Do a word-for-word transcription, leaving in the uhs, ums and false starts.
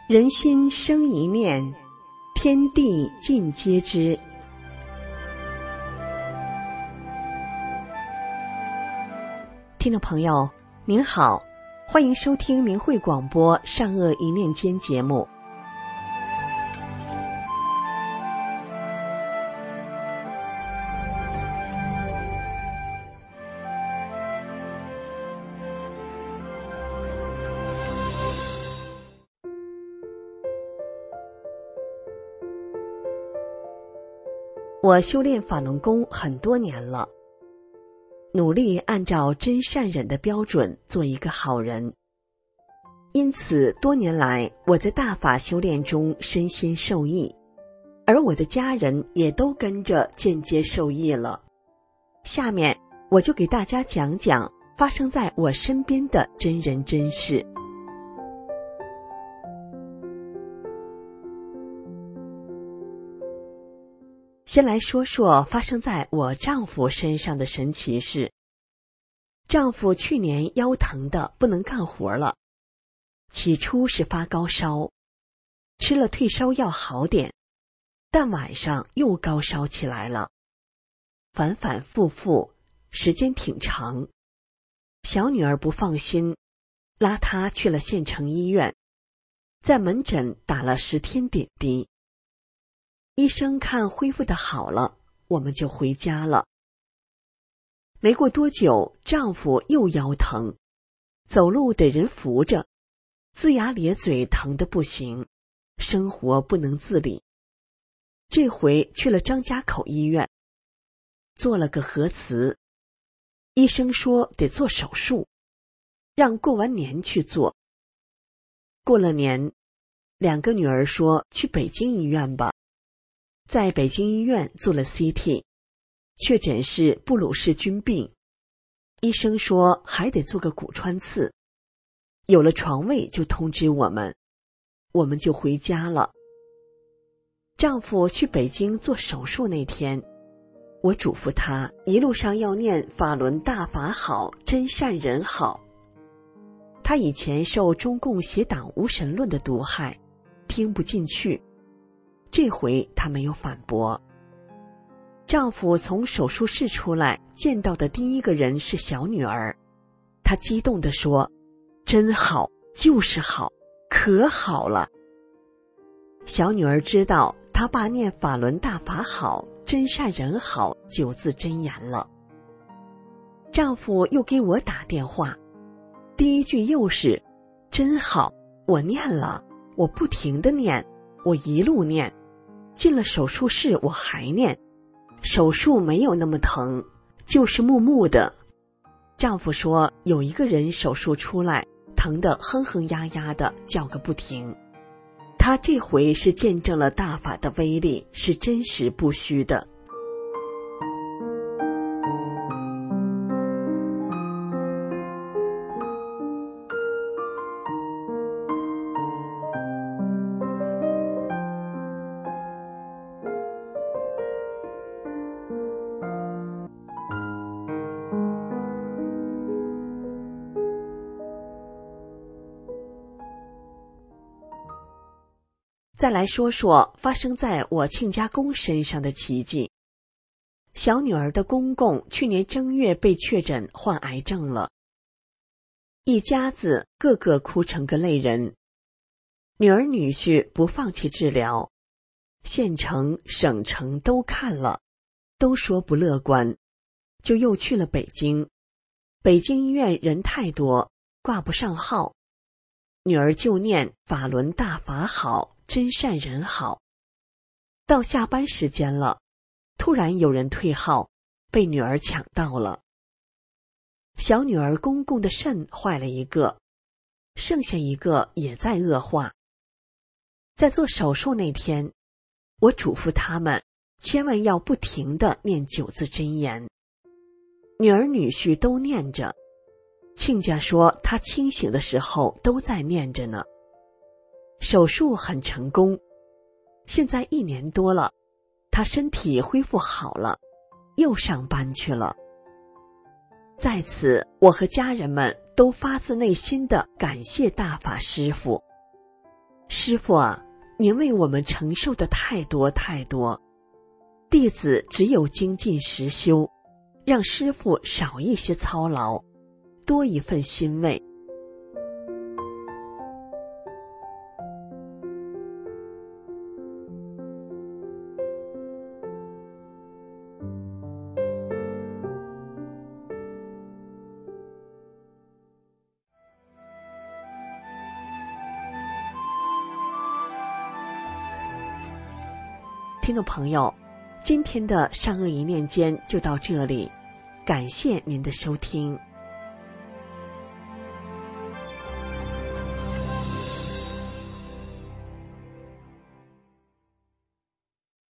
人心生一念，天地尽皆知。听众朋友您好，欢迎收听明慧广播善恶一念间节目。我修炼法轮功很多年了，努力按照真善忍的标准做一个好人。因此多年来我在大法修炼中身心受益，而我的家人也都跟着间接受益了。下面我就给大家讲讲发生在我身边的真人真事。先来说说发生在我丈夫身上的神奇事。丈夫去年腰疼的不能干活了，起初是发高烧，吃了退烧药好点，但晚上又高烧起来了，反反复复，时间挺长。小女儿不放心，拉她去了县城医院，在门诊打了十天点滴。医生看恢复的好了，我们就回家了。没过多久，丈夫又腰疼，走路得人扶着，龇牙咧嘴，疼得不行，生活不能自理。这回去了张家口医院，做了个核磁，医生说得做手术，让过完年去做。过了年，两个女儿说去北京医院吧。在北京医院做了 C T， 确诊是布鲁氏菌病，医生说还得做个骨穿刺，有了床位就通知我们，我们就回家了。丈夫去北京做手术那天，我嘱咐他一路上要念法轮大法好，真善人好。他以前受中共邪党无神论的毒害，听不进去，这回他没有反驳。丈夫从手术室出来，见到的第一个人是小女儿，她激动地说：真好，就是好，可好了。小女儿知道她爸念法轮大法好，真善人好九字真言了。丈夫又给我打电话，第一句又是真好，我念了，我不停地念，我一路念，进了手术室我还念，手术没有那么疼，就是木木的。丈夫说有一个人手术出来，疼得哼哼呀呀的叫个不停。他这回是见证了大法的威力，是真实不虚的。再来说说发生在我亲家公身上的奇迹。小女儿的公公去年正月被确诊患癌症了，一家子个个哭成个泪人。女儿女婿不放弃治疗，县城省城都看了，都说不乐观，就又去了北京。北京医院人太多，挂不上号，女儿就念法轮大法好，真善人好。到下班时间了，突然有人退号，被女儿抢到了。小女儿公公的肾坏了一个，剩下一个也在恶化。在做手术那天，我嘱咐他们千万要不停地念九字真言。女儿女婿都念着，亲家说他清醒的时候都在念着呢。手术很成功，现在一年多了，他身体恢复好了，又上班去了。在此，我和家人们都发自内心的感谢大法师父。 师父啊，您为我们承受的太多太多，弟子只有精进实修，让师父少一些操劳，多一份欣慰。听众朋友，今天的善恶一念间就到这里，感谢您的收听。